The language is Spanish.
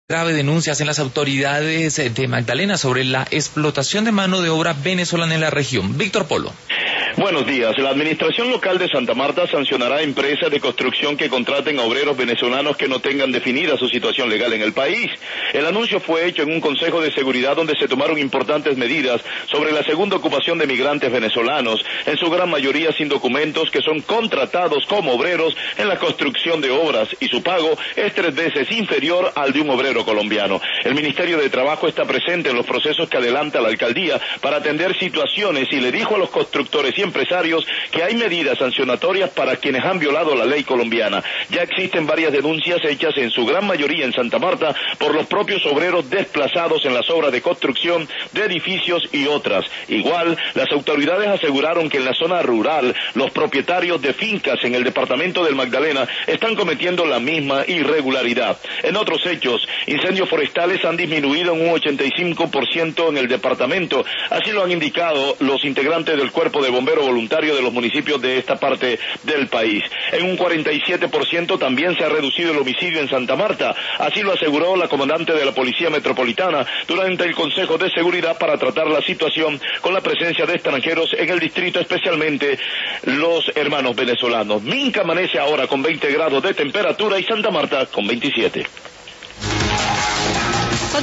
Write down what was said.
Grave denuncia hacen las autoridades de Magdalena sobre la explotación de mano de obra venezolana en la región. Víctor Polo. Buenos días. La administración local de Santa Marta sancionará a empresas de construcción que contraten a obreros venezolanos que no tengan definida su situación legal en el país. El anuncio fue hecho en un consejo de seguridad donde se tomaron importantes medidas sobre la segunda ocupación de migrantes venezolanos, en su gran mayoría sin documentos, que son contratados como obreros en la construcción de obras, y su pago es 3 veces inferior al de un obrero colombiano. El Ministerio de Trabajo está presente en los procesos que adelanta la alcaldía para atender situaciones y le dijo a los constructores y empresarios que hay medidas sancionatorias para quienes han violado la ley colombiana. Ya existen varias denuncias hechas en su gran mayoría en Santa Marta por los propios obreros desplazados en las obras de construcción de edificios y otras. Igual, las autoridades aseguraron que en la zona rural los propietarios de fincas en el departamento del Magdalena están cometiendo la misma irregularidad. En otros hechos, incendios forestales han disminuido en un 85% en el departamento, así lo han indicado los integrantes del Cuerpo de Bomberos Voluntario de los municipios de esta parte del país. En un 47% también se ha reducido el homicidio en Santa Marta, así lo aseguró la comandante de la Policía Metropolitana durante el Consejo de Seguridad para tratar la situación con la presencia de extranjeros en el distrito, especialmente los hermanos venezolanos. Minca amanece ahora con 20 grados de temperatura y Santa Marta con 27.